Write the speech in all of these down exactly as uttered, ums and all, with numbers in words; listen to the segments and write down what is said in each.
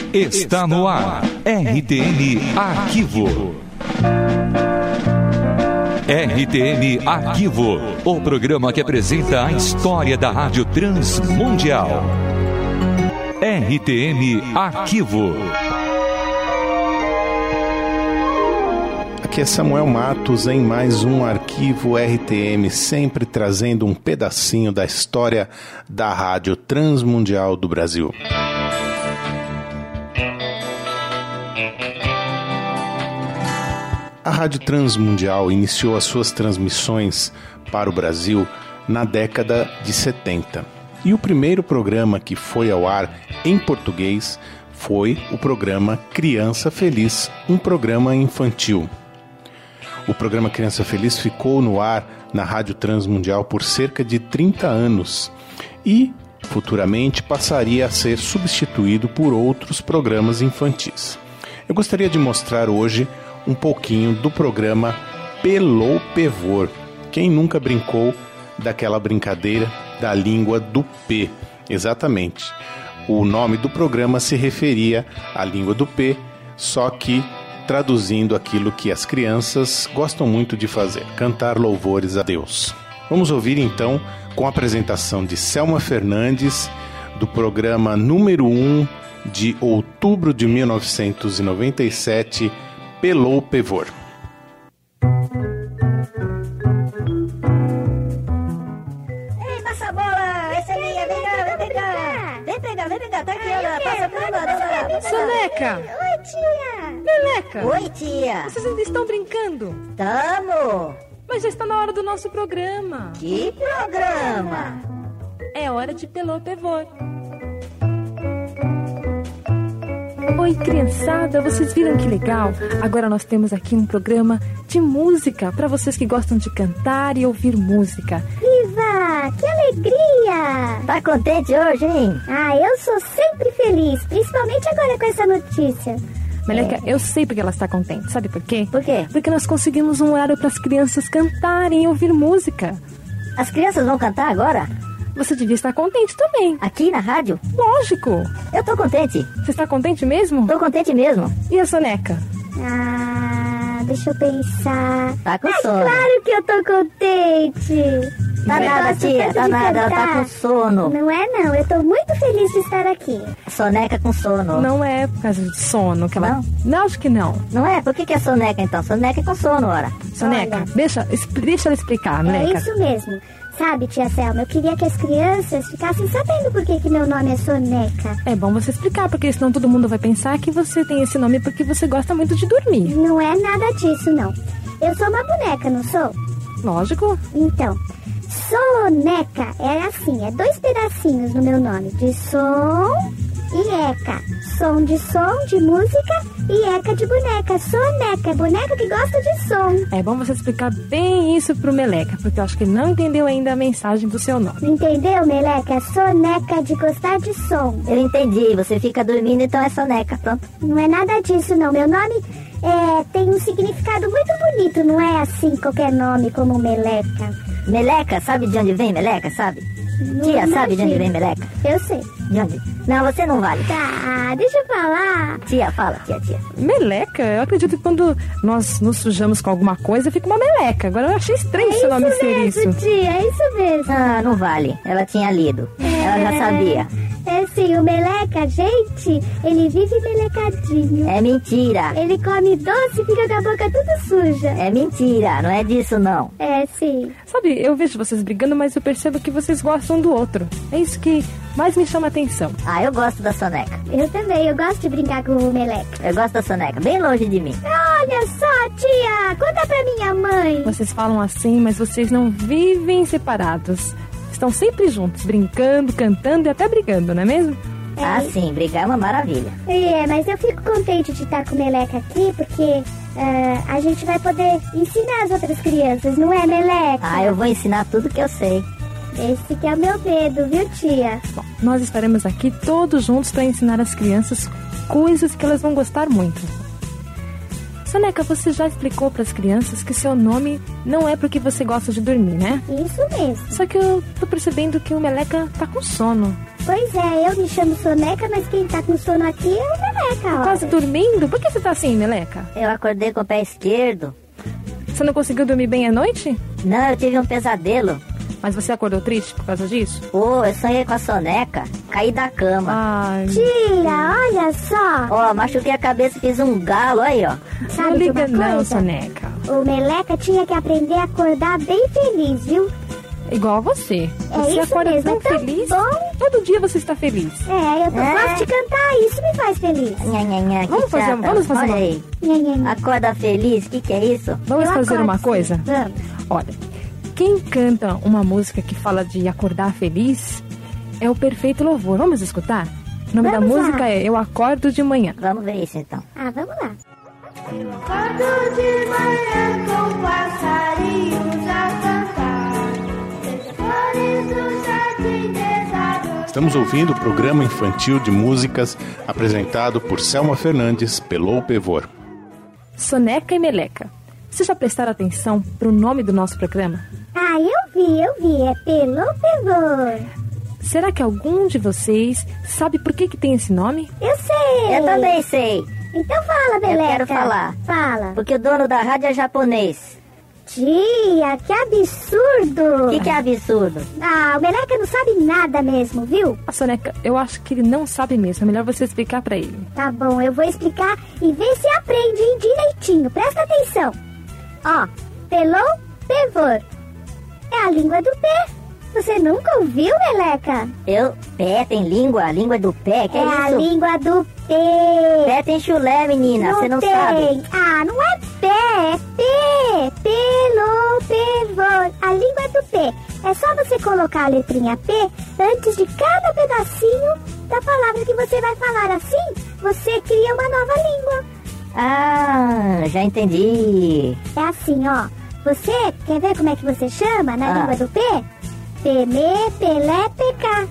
Está no ar, R T M Arquivo. R T M Arquivo, o programa que apresenta a história da Rádio Transmundial. R T M Arquivo. Aqui é Samuel Matos em mais um Arquivo R T M, sempre trazendo um pedacinho da história da Rádio Transmundial do Brasil. A Rádio Transmundial iniciou as suas transmissões para o Brasil na década de setenta. E o primeiro programa que foi ao ar em português foi o programa Criança Feliz, um programa infantil. O programa Criança Feliz ficou no ar na Rádio Transmundial por cerca de trinta anos e, futuramente, passaria a ser substituído por outros programas infantis. Eu gostaria de mostrar hoje um pouquinho do programa Pelô Pevor. Quem nunca brincou daquela brincadeira da língua do P? Exatamente. O nome do programa se referia à língua do P, só que traduzindo aquilo que as crianças gostam muito de fazer, cantar louvores a Deus. Vamos ouvir então com a apresentação de Selma Fernandes do programa número um de outubro de mil novecentos e noventa e sete, Pelô Pevor. Ei, passa a bola! Essa é minha, vem cá, vem pegar! Vem pegar, vem pegar, tá aqui, olha, passa pra lá. Soneca! Oi, tia! Meleca! Oi, tia! Vocês ainda estão brincando? Tamo! Mas já está na hora do nosso programa. Que programa? É hora de Pelô Pevor. Oi, criançada, vocês viram que legal? Agora nós temos aqui um programa de música para vocês que gostam de cantar e ouvir música. Viva! Que alegria! Tá contente hoje, hein? Ah, eu sou sempre feliz, principalmente agora com essa notícia. Meleca, é. eu sei porque ela está contente. Sabe por quê? Por quê? Porque nós conseguimos um horário para as crianças cantarem e ouvir música. As crianças vão cantar agora? Você devia estar contente também. Aqui na rádio? Lógico. Eu tô contente. Você está contente mesmo? Tô contente mesmo. E a Soneca? Ah, deixa eu pensar. Tá com ah, sono. Claro que eu tô contente. Tá nada, tia, tá nada, ela tá com sono. Não é não, eu tô muito feliz de estar aqui. Soneca com sono. Não é por causa de sono que ela... Não? Não, acho que não. Não é? Por que que é soneca então? Soneca é com sono, ora. Soneca, deixa, deixa ela explicar, Meleca. É isso mesmo. Sabe, tia Selma, eu queria que as crianças ficassem sabendo por que que meu nome é Soneca. É bom você explicar, porque senão todo mundo vai pensar que você tem esse nome porque você gosta muito de dormir. Não é nada disso, não. Eu sou uma boneca, não sou? Lógico. Então, Soneca é assim, é dois pedacinhos no meu nome, de som e eca. Som de som, de música, e eca de boneca. Soneca, é boneca que gosta de som. É bom você explicar bem isso pro Meleca, porque eu acho que ele não entendeu ainda a mensagem do seu nome. Entendeu, Meleca? Soneca de gostar de som. Eu entendi, você fica dormindo, então é soneca, pronto. Não é nada disso, não. Meu nome é, tem um significado muito bonito, não é assim qualquer nome como Meleca. Meleca, sabe de onde vem Meleca, sabe? Não Tia, imagino. sabe de onde vem Meleca? Eu sei. De onde? Não, você não vale. Tá, deixa eu falar. Tia, fala, tia, tia. Meleca? Eu acredito que quando nós nos sujamos com alguma coisa, fica uma meleca. Agora eu achei estranho É seu nome isso ser mesmo, isso. tia, é isso mesmo. Ah, não vale. Ela tinha lido. Ela já sabia. É sim, o Meleca, gente, ele vive melecadinho. É mentira. Ele come doce e fica com a boca toda suja. É mentira, não é disso não. É sim. Sabe, eu vejo vocês brigando, mas eu percebo que vocês gostam do outro. É isso que mais me chama a atenção. Ah, eu gosto da soneca. Eu também, eu gosto de brincar com o Meleca. Eu gosto da soneca, bem longe de mim. Olha só, tia, conta pra minha mãe. Vocês falam assim, mas vocês não vivem separados. Estão sempre juntos, brincando, cantando e até brigando, não é mesmo? É. Ah, sim, brigar é uma maravilha. É, mas eu fico contente de estar com o Meleca aqui, porque uh, a gente vai poder ensinar as outras crianças, não é, Meleca? Ah, eu vou ensinar tudo que eu sei. Esse que é o meu medo, viu, tia? Bom, nós estaremos aqui todos juntos para ensinar as crianças coisas que elas vão gostar muito. Soneca, você já explicou para as crianças que seu nome não é porque você gosta de dormir, né? Isso mesmo. Só que eu tô percebendo que o Meleca tá com sono. Pois é, eu me chamo Soneca, mas quem tá com sono aqui é o Meleca, ó. Quase dormindo? Por que você tá assim, Meleca? Eu acordei com o pé esquerdo. Você não conseguiu dormir bem à noite? Não, eu tive um pesadelo. Mas você acordou triste por causa disso? Pô, eu sonhei com a Soneca. Caí da cama. Ai, Tia, olha só. Ó, machuquei a cabeça e fiz um galo aí, ó. não Sabe de liga uma não, coisa? Soneca. O Meleca tinha que aprender a acordar bem feliz, viu? Igual a você. É Você isso acorda mesmo, tão é tão feliz. bom. Todo dia você está feliz. É, eu tô, É. gosto de cantar, isso me faz feliz. Nha, nha, nha, que Vamos fazer- chata. vamos fazer Olha uma- aí. Nha, nha, nha. Acorda feliz, o que que é isso? Vamos Eu fazer acordo, uma sim. coisa? Vamos. Olha, quem canta uma música que fala de acordar feliz é o Perfeito Louvor. Vamos escutar? O nome Vamos da lá. música é Eu Acordo de Manhã. Vamos ver isso então. Ah, vamos lá. Acordo de manhã com passarinhos a cantar, vejo flores do jardim desabrochar. Estamos ouvindo o programa infantil de músicas apresentado por Selma Fernandes, pelo Pevor. Soneca e Meleca. Vocês já prestaram atenção pro nome do nosso programa? Ah, eu vi, eu vi. É pelo pevor. Será que algum de vocês sabe por que, que tem esse nome? Eu sei. Eu também sei, Então fala, Meleca. quero falar. Fala. porque o dono da rádio é japonês. Tia, que absurdo. O que que é absurdo? Ah, o Meleca não sabe nada mesmo, viu? A Soneca, eu acho que ele não sabe mesmo. É melhor você explicar pra ele. Tá bom, eu vou explicar e ver se aprende hein, direitinho. Presta atenção. Ó, pelou, pevor. É a língua do pé. Você nunca ouviu, Meleca? Eu, pé tem língua, a língua do pé, que é, é a isso? língua do pé. Pé tem chulé, menina, você não tem. sabe. Ah, não é pé, é pé. Pelo, pevor. A língua do pé. É só você colocar a letrinha P antes de cada pedacinho da palavra que você vai falar. Assim, você cria uma nova língua. Ah, já entendi. É assim, ó. Você quer ver como é que você chama na Ah. língua do P? Peme, Pelé, P K.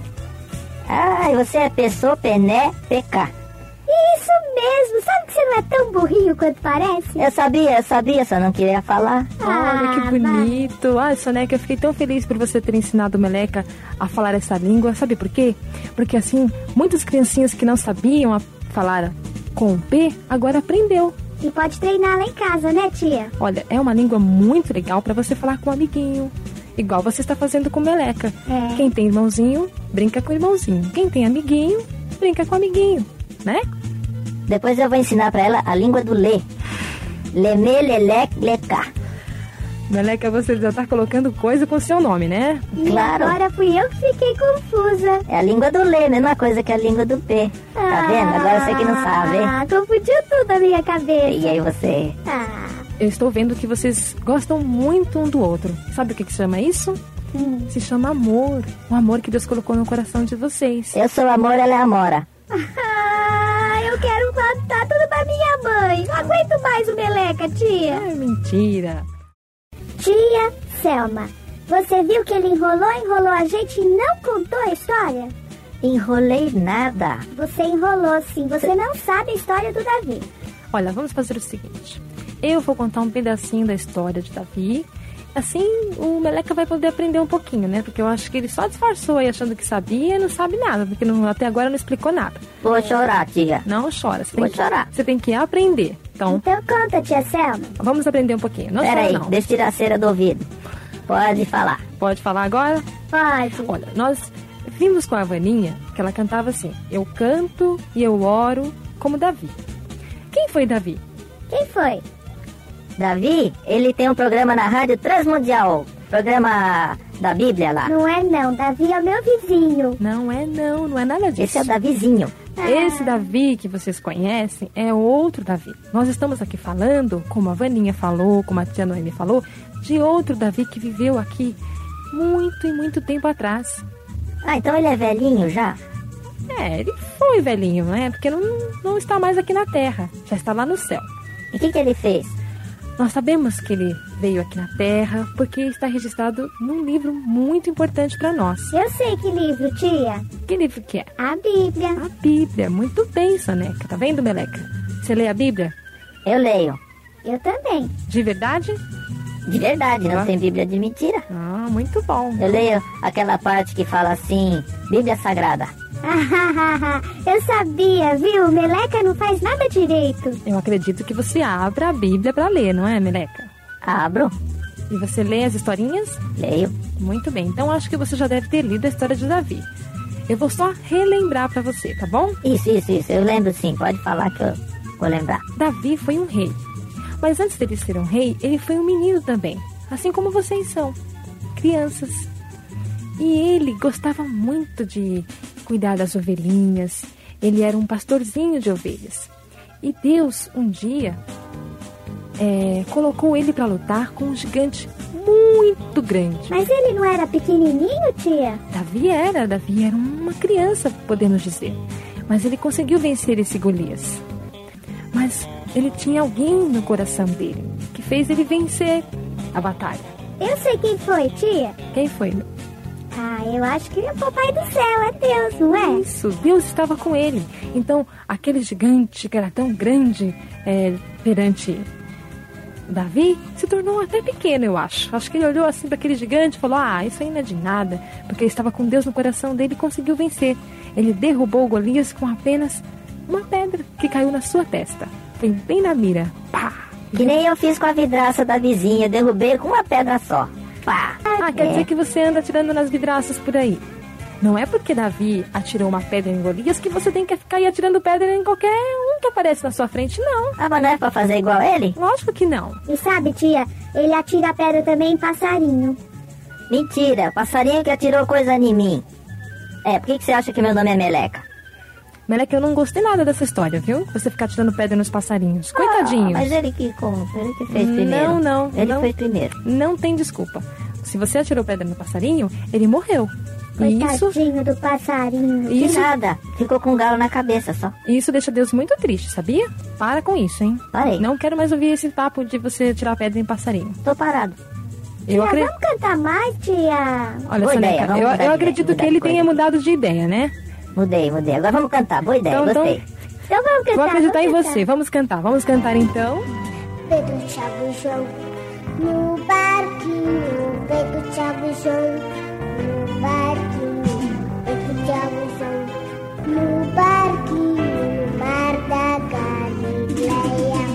Ah, e você é pessoa, pené, P K. Isso mesmo. Sabe que você não é tão burrinho quanto parece? Eu sabia, eu sabia, só não queria falar. Olha que Ah, bonito. Ai, Soneca, eu fiquei tão feliz por você ter ensinado o Meleca a falar essa língua. Sabe por quê? Porque assim, muitas criancinhas que não sabiam a falar com o P, agora aprendeu. E pode treinar lá em casa, né, tia? Olha, é uma língua muito legal pra você falar com um amiguinho. Igual você está fazendo com o Meleca. É. Quem tem irmãozinho, brinca com o irmãozinho. Quem tem amiguinho, brinca com o amiguinho, né? Depois eu vou ensinar pra ela a língua do lê. Lemê, lelé, lecá. Meleca, você já tá colocando coisa com o seu nome, né? E Claro. agora fui eu que fiquei confusa. É a língua do lê, mesma coisa que a língua do P. Tá vendo? Agora você que não sabe. Ah, confundiu tudo na minha cabeça. E aí você... Ah, Eu estou vendo que vocês gostam muito um do outro. Sabe o que, que se chama isso? hum. Se chama amor. O amor que Deus colocou no coração de vocês. Eu sou amor, ela é amora. Ah, eu quero contar tudo pra minha mãe. Não aguento mais o Meleca, tia. É mentira. Tia Selma, você viu que ele enrolou, enrolou a gente e não contou a história? Enrolei nada. Você enrolou sim, você não sabe a história do Davi. Olha, vamos fazer o seguinte. Eu vou contar um pedacinho da história de Davi. Assim, o Meleca vai poder aprender um pouquinho, né? Porque eu acho que ele só disfarçou aí achando que sabia e não sabe nada. Porque não- até agora não explicou nada. Vou chorar, tia. Não chora. Você Vou tem que, chorar. Você tem que aprender. Então, Então conta, tia Selma. vamos aprender um pouquinho. Não Pera chora, aí, não. deixa eu tirar a cera do ouvido. Pode falar. Pode falar agora? Pode. Olha, nós vimos com a Vaninha que ela cantava assim: eu canto e eu oro como Davi. Quem foi Davi? Quem foi? Davi, ele tem um programa na Rádio Transmundial. Programa da Bíblia lá. Não é não, Davi é o meu vizinho. Não é não, não é nada disso. Esse é o Davizinho. Esse Davi que vocês conhecem é outro Davi. Nós estamos aqui falando, como a Vaninha falou, como a tia Noemi falou, de outro Davi que viveu aqui muito e muito tempo atrás. Ah, então ele é velhinho já? É, ele foi velhinho, né? Porque não, não está mais aqui na terra, já está lá no céu. E o que, que ele fez? Nós sabemos que ele veio aqui na terra porque está registrado num livro muito importante para nós. Eu sei que livro, tia. Que livro que é? A Bíblia. A Bíblia. Muito bem, Soneca. Tá vendo, Meleca? Você lê a Bíblia? Eu leio. Eu também. De verdade? De verdade, não Ah. tem Bíblia de mentira. Ah, muito bom. Eu leio aquela parte que fala assim, Bíblia Sagrada. Eu sabia, viu? Meleca não faz nada direito. Eu acredito que você abra a Bíblia para ler, não é, Meleca? Abro, E você lê as historinhas? leio. Muito bem, então acho que você já deve ter lido a história de Davi. Eu vou só relembrar para você, tá bom? Isso, isso, isso. Eu lembro sim. Pode falar que eu vou lembrar. Davi foi um rei. Mas antes dele ser um rei, ele foi um menino também. Assim como vocês são. Crianças. E ele gostava muito de cuidar das ovelhinhas. Ele era um pastorzinho de ovelhas. E Deus, um dia, é, colocou ele para lutar com um gigante muito grande. Mas ele não era pequenininho, tia? Davi era, Davi era uma criança, podemos dizer. Mas ele conseguiu vencer esse Golias. Mas ele tinha alguém no coração dele, que fez ele vencer a batalha. Eu sei quem foi, tia. Quem foi? Ah, eu acho que é o papai do céu, é Deus, não é? Isso, Deus estava com ele. Então, aquele gigante que era tão grande é, perante Davi, se tornou até pequeno, eu acho. Acho que ele olhou assim para aquele gigante e falou, ah, isso aí não é de nada. Porque ele estava com Deus no coração dele e conseguiu vencer. Ele derrubou o Golias com apenas uma pedra que caiu na sua testa. Foi bem na mira. Pá! Que nem eu fiz com a vidraça da vizinha. Derrubei com uma pedra só. Pá! Ah, quer É. dizer que você anda atirando nas vidraças por aí. Não é porque Davi atirou uma pedra em Golias que você tem que ficar aí atirando pedra em qualquer um que aparece na sua frente, não. Ah, mas não é pra fazer igual ele? Lógico que não. E sabe, tia, ele atira a pedra também em passarinho. Mentira. Passarinho que atirou coisa em mim. É, por que, que você acha que meu nome é Meleca? Meleca, eu não gostei nada dessa história, viu? Você ficar tirando pedra nos passarinhos. Coitadinho. Ah, mas ele que, como, ele que fez primeiro. Não, não. Ele não, fez primeiro. Não tem desculpa. Se você atirou pedra no passarinho, ele morreu. E isso, Coitadinho do passarinho. De isso, nada. Ficou com um galo na cabeça só. isso deixa Deus muito triste, sabia? Para com isso, hein? Parei. Não quero mais ouvir esse papo de você tirar pedra em passarinho. Tô parado. Eu Tia, acredito. vamos cantar mais, tia? Olha, Boa Soneca, ideia, vamos eu, mudar eu de acredito ideia, que mudar ele de coisa. tenha mudado de ideia, né? Mudei, mudei. Agora vamos cantar. Boa ideia, Então, gostei. Então vamos cantar. Vou acreditar em vamos você. cantar. Vamos cantar. Vamos cantar então. Pedro, Thiago e João no barquinho. Pedro, Thiago e João no barquinho. Pedro, Thiago e João no barquinho. No mar da Galileia.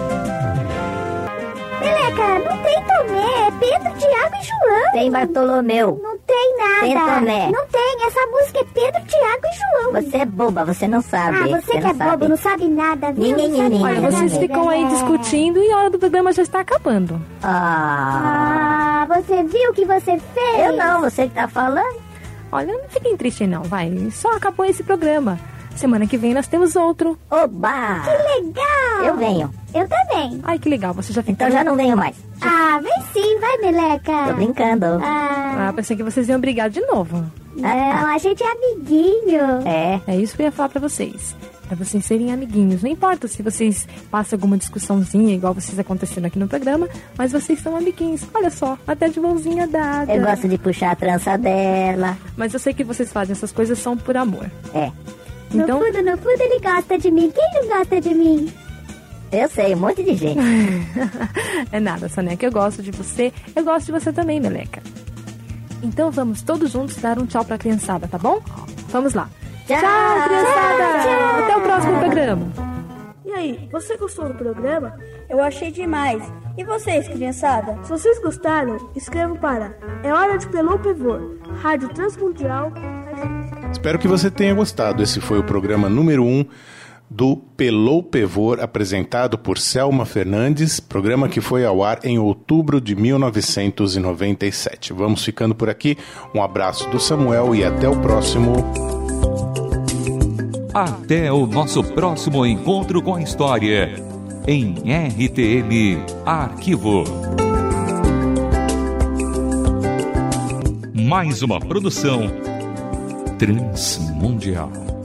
Meleca, não tem Tomé. É Pedro, Thiago e João. Tem Bartolomeu. Não tem nada. Tem Tomé. Não tem. Essa música é Pedro, Thiago e João. Você é boba, você não sabe. Ah, você que é não sabe. bobo, não sabe nada, viu? Ninguém, Não sabe ninguém, Olha, nada. vocês ninguém. ficam aí discutindo e a hora do programa já está acabando. Ah, Ah, você viu o que você fez? eu não, você que tá falando. Olha, não fiquem tristes não, vai. Só acabou esse programa. Semana que vem nós temos outro. Oba! Legal. Eu venho. Eu também. Ai, que legal, você já ficou. Então já não venho mais. Ah, vem sim, vai, Meleca. Tô brincando. Ah, Ah, pensei que vocês iam brigar de novo. não, a gente é amiguinho. É. É isso que eu ia falar pra vocês. Pra vocês serem amiguinhos. Não importa se vocês passam alguma discussãozinha, igual vocês acontecendo aqui no programa, mas vocês são amiguinhos. Olha só, até de mãozinha dada. Eu gosto de puxar a trança dela. Mas eu sei que vocês fazem essas coisas são por amor. É. Então, No fundo, no fundo, ele gosta de mim. Quem não gosta de mim? Eu sei, um monte de gente. é nada, Soneca. Eu gosto de você. Eu gosto de você também, Meleca. Então vamos todos juntos dar um tchau pra criançada, tá bom? Vamos lá. Tchau, Tchau, criançada! tchau. Até o próximo programa. E aí, você gostou do programa? Eu achei demais. E vocês, criançada? Se vocês gostaram, escrevam para É Hora de Pelou Pivô, Rádio Transmundial. Espero que você tenha gostado. Esse foi o programa número um do Pelou Pevor, apresentado por Selma Fernandes, programa que foi ao ar em outubro de mil novecentos e noventa e sete. Vamos ficando por aqui. Um abraço do Samuel e até o próximo. Até o nosso próximo encontro com a história em R T M Arquivo. Mais uma produção Transmundial.